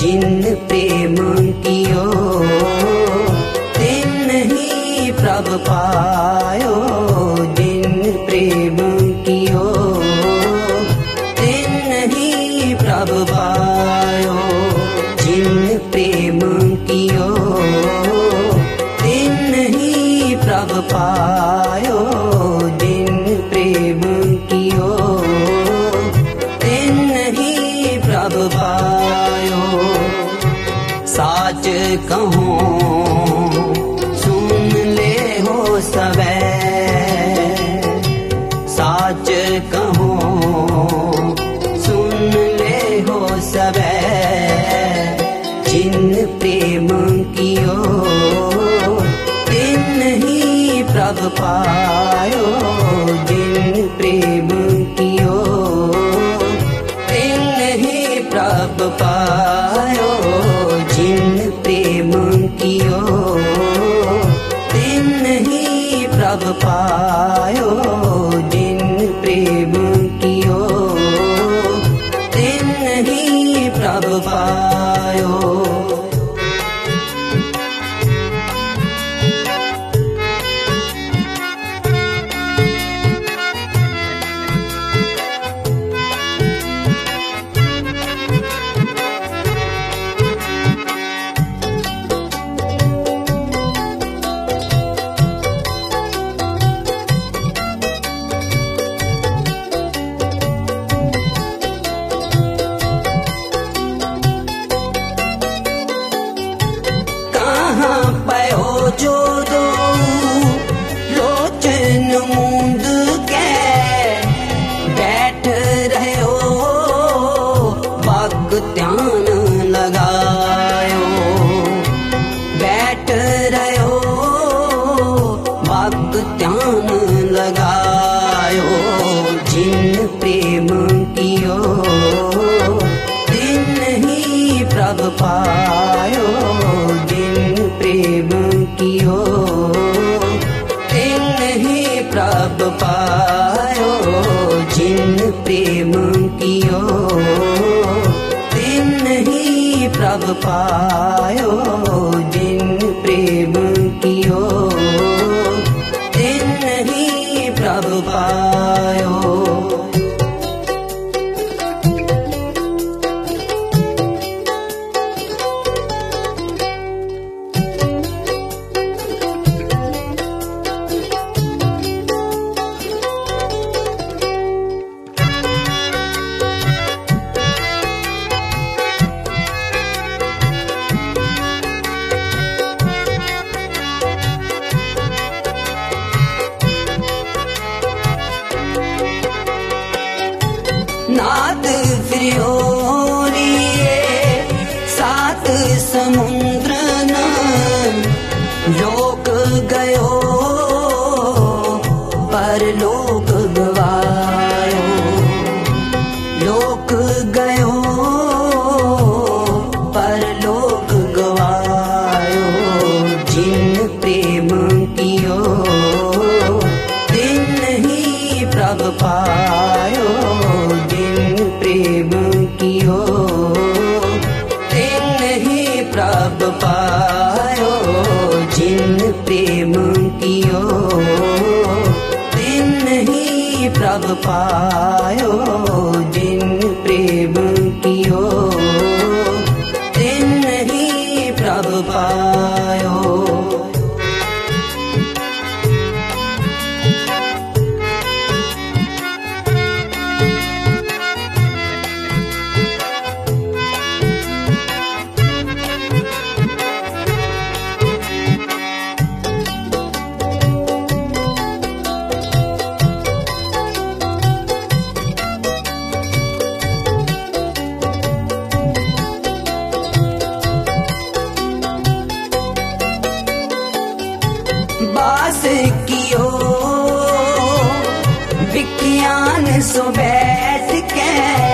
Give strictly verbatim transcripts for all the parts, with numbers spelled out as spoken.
जिन प्रेम कियो तिन ही प्रभ पायो। जिन प्रेम कियो तिन ही प्रभ पायो। जिन प्रेम कियो तिन ही प्रभ पायो। जिन प्रेम कियो तिन ही प्रभ पायो। साच कहूँ सुन ले हो सबे, साच कहूँ सुन ले हो सबे। जिन प्रेम कियो तिन ही प्रभ पायो। जिन प्रेम कियो तिन ही प्रभ पायो। जिन प्रेम कियो तिन ही प्रभ पायो। जिन प्रेम कियो तिन ही प्रभ पायो। जो दो लोचन मूंद के बैठ रहे हो, बाग ध्यान लगायो। बैठ रहे हो, बाग ध्यान लगायो। जिन प्रेम कियो तिन ही प्रभ पायो। जिन प्रेम कियो तिन ही प्रभ पायो। जिन प्रेम कियो तिन ही प्रभ पायो। जिन प्रेम कियो तिन ही प्रभ पायो। नाद फिरियोरिए सात समुद्र न लोक गयो, पर लोक गवायो। लोक गयो पर लोक गवायो। जिन प्रेम कियो तिन ही प्रभ पायो। जिन प्रेम कियो तिन ही प्रभ पायो। जिन प्रेम कियो तिन ही प्रभ पायो। जिन प्रेम कियो तिन ही प्रभ पायो। बास कियो विज्ञान सो बैठ के,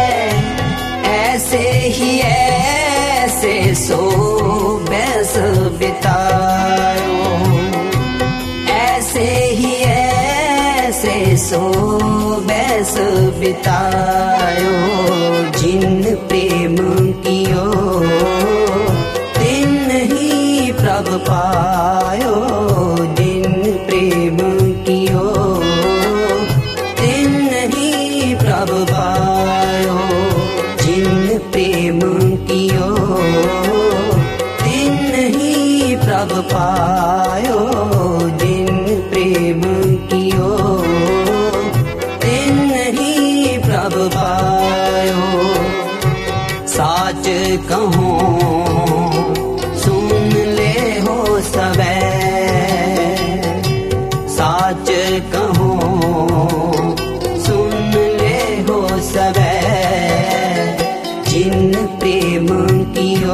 ऐसे ही ऐसे सो बैस बितायो। ऐसे ही ऐसे सो बैस बितायो। जिन प्रेम कियो पायो, जिन प्रेम कियो तिन ही प्रभु पायो। साच कहूँ सुन ले हो सबे, साच कहूँ सुन ले हो सबे, जिन प्रेम कियो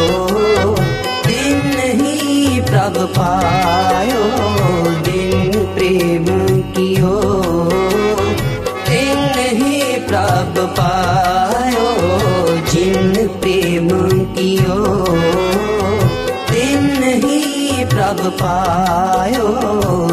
तिन ही प्रभु पायो, जिन प्रेम कियो तिन ही प्रभु पायो, जिन प्रेम कियो तिन ही प्रभु पायो।